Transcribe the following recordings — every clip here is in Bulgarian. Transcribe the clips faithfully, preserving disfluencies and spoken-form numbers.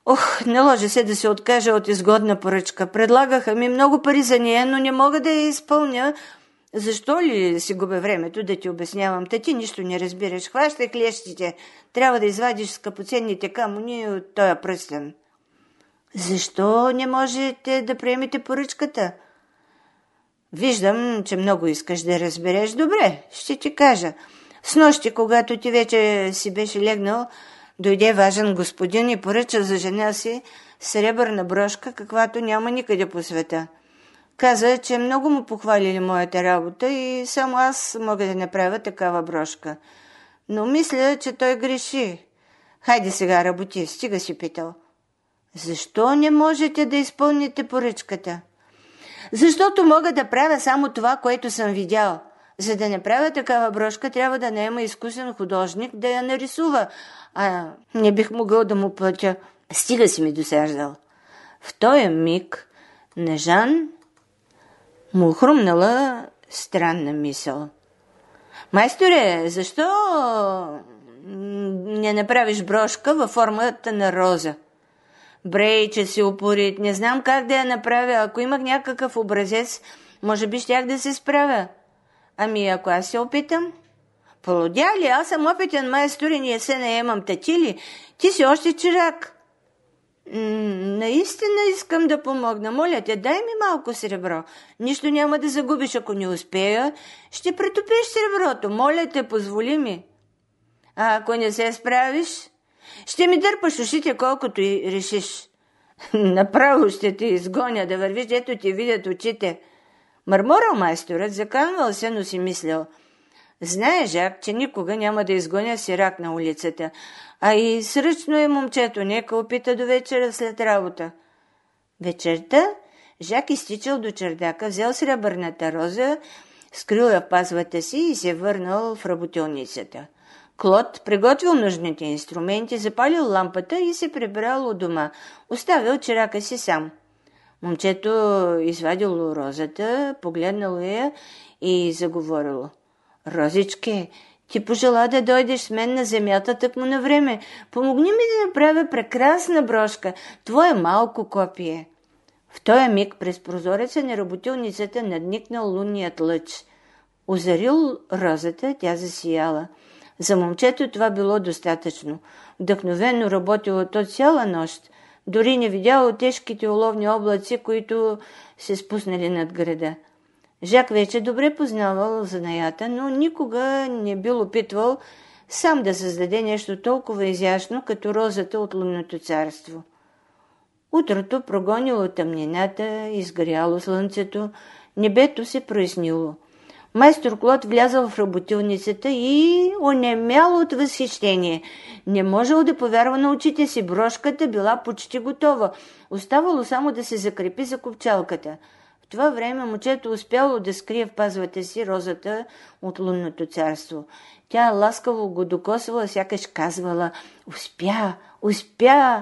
Ох, наложи се да се откажа от изгодна поръчка. Предлагаха ми много пари за нея, но не мога да я изпълня. Защо ли си губя времето да ти обяснявам? Та ти нищо не разбираш. Хващай клещите. Трябва да извадиш скъпоценните камъни от този пръстен. Защо не можете да приемете поръчката? Виждам, че много искаш да разбереш. Добре, ще ти кажа. Снощи, когато ти вече си беше легнал, дойде важен господин и поръча за жена си сребърна брошка, каквато няма никъде по света. Каза, че много му похвалили моята работа и само аз мога да направя такава брошка. Но мисля, че той греши. Хайде сега работи, стига си питал. Защо не можете да изпълните поръчката? Защото мога да правя само това, което съм видял. За да не правя такава брошка, трябва да наема изкусен художник да я нарисува, а не бих могъл да му платя. Стига си ми досаждал. В този миг на Жан му хрумнала странна мисъл. Майсторе, защо не направиш брошка във формата на роза? Брей, че си упорит, не знам как да я направя. Ако имах някакъв образец, може би щях да се справя. Ами ако аз се опитам? Полудя ли? Аз съм опитен майстор и не се наемам. Тати ли? Ти си още чирак. М- наистина искам да помогна. Моля те, дай ми малко сребро. Нищо няма да загубиш, ако не успея. Ще претопиш среброто. Моля те, позволи ми. А ако не се справиш, ще ми дърпаш ушите колкото и решиш. Направо ще те изгоня да вървиш, дето ти видят очите. Мърморал майсторът, заканвал се, но си мислял. Знае Жак, че никога няма да изгоня сирак на улицата, а и сръчно е момчето, нека опита до вечера след работа. Вечерта Жак изтичал до чердака, взел сребърната роза, скрил я в пазвата си и се върнал в работилницата. Клод приготвил нужните инструменти, запалил лампата и се прибрал от дома, оставил чирака си сам. Момчето извадило розата, погледнало я и заговорило. Розичке, ти пожела да дойдеш с мен на земята тъкмо на време. Помогни ми да направя прекрасна брошка, твое малко копие. В този миг през прозореца на работилницата надникнал лунният лъч. Озарил розата, тя засияла. За момчето това било достатъчно. Вдъхновено работило то цяла нощ. Дори не видяло тежките оловни облаци, които се спуснали над града. Жак вече добре познавал занаята, но никога не бил опитвал сам да създаде нещо толкова изящно, като розата от лунното царство. Утрото прогонило тъмнината, изгоряло слънцето, небето се прояснило. Майстор Клод влязъл в работилницата и онемял от възхищение. Не можел да повярва на очите си. Брошката била почти готова. Оставало само да се закрепи за копчалката. В това време момчето успяло да скрие в пазвата си розата от лунното царство. Тя ласкаво го докосвала, сякаш казвала: «Успя, успя!»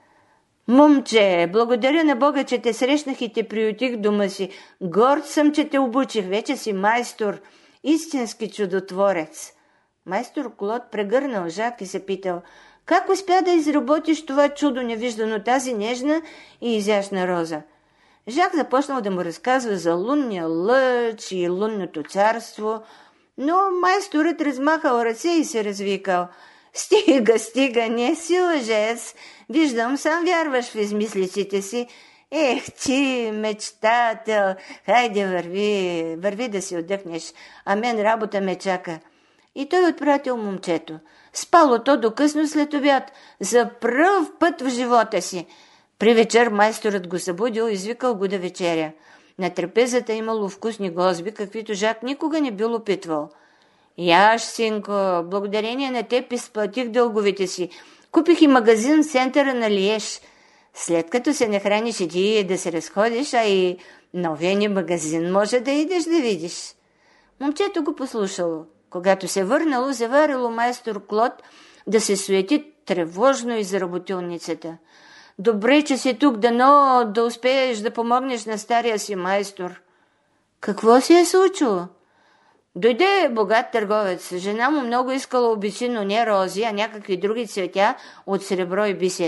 Момче, благодаря на Бога, че те срещнах и те приютих в дома си. Горд съм, че те обучих. Вече си майстор, истински чудотворец. Майстор Клод прегърнал Жак и се питал: как успя да изработиш това чудо невиждано, тази нежна и изящна роза? Жак започнал да му разказва за лунния лъч и лунното царство, но майсторът размахал ръце и се развикал: «Стига, стига, не си лъжец. Виждам, сам вярваш в измислиците си. Ех, ти, мечтател, хайде върви, върви да си отдъхнеш, а мен работа ме чака». И той отпратил момчето. Спало то до късно след обяд, за пръв път в живота си. При вечер майсторът го събудил и извикал го да вечеря. На трапезата имало вкусни гозби, каквито Жак никога не бил опитвал. «Яш, синко, благодарение на теб изплатих дълговете си. Купих и магазин в центъра на Лиеж. След като се нахраниш и ти да се разходиш, а и новия ни магазин може да идеш да видиш». Момчето го послушало. Когато се върнало, заварило майстор Клод да се суети тревожно из работилницата. «Добре, че си тук, дано да успееш да помогнеш на стария си майстор». Какво се е случило? Дойде богат търговец. Жена му много искала обичи, но не рози, а някакви други цветя от сребро и бисери.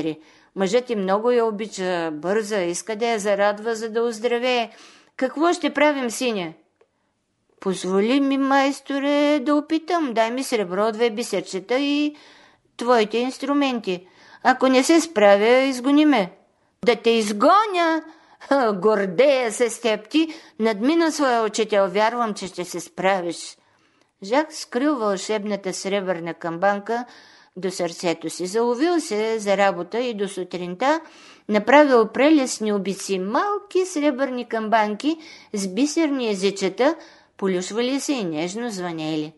Мъжът ти много я обича, бърза, иска да я зарадва, за да оздравее. Какво ще правим, синя? Позволи ми, майсторе, да опитам. Дай ми сребро, две бисерчета и твоите инструменти. Ако не се справя, изгони ме. Да те изгоня! Гордея се с теб, ти надмина своя учител. Вярвам, че ще се справиш. Жак скрил вълшебната сребърна камбанка до сърцето си. Заловил се за работа и до сутринта направил прелесни обици, малки сребърни камбанки с бисерни езичета, полюшвали се и нежно звънели.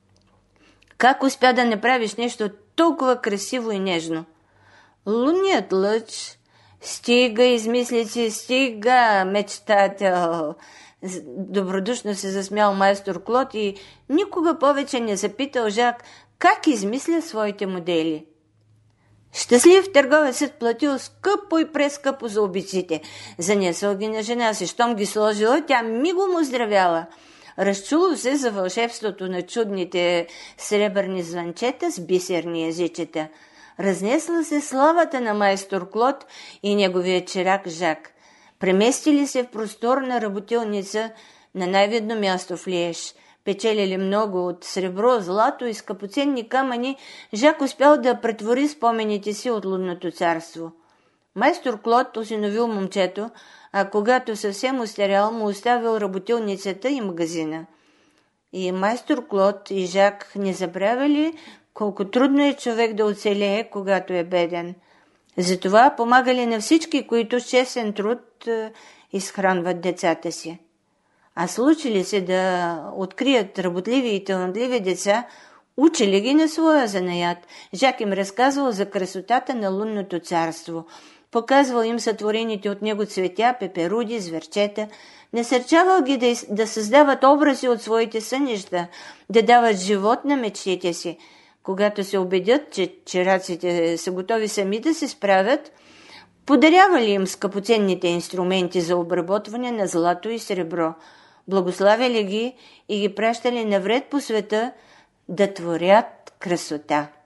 Как успя да направиш нещо толкова красиво и нежно? Лунният лъч. Стига, измислици, стига, мечтател. Добродушно се засмял майстор Клод и никога повече не запитал Жак как измисля своите модели. Щастлив търговецът платил скъпо и прескъпо за обиците. Занесъл ги на жена си. Щом ги сложила, тя мигом оздравяла. Разчуло се за вълшебството на чудните сребърни звънчета с бисерни езичета. Разнесла се славата на майстор Клод и неговия чирак Жак. Преместили се в просторна работилница на най-видно място в Лиеж. Печелили много от сребро, злато и скъпоценни камъни, Жак успял да претвори спомените си от лунното царство. Майстор Клод осиновил момчето, а когато съвсем остарял, му оставил работилницата и магазина. И майстор Клод и Жак не забравяли колко трудно е човек да оцелее, когато е беден. Затова помагали на всички, които с честен труд е, изхранват децата си. А случили се да открият работливи и талантливи деца, учили ги на своя занаят. Жак им разказвал за красотата на лунното царство. Показвал им сътворените от него цветя, пеперуди, зверчета. Насърчавал ги да, да създават образи от своите сънища, да дават живот на мечтите си. Когато се убедят, че чираците са готови сами да се справят, подарявали им скъпоценните инструменти за обработване на злато и сребро, благославяли ги и ги пращали навред по света да творят красота.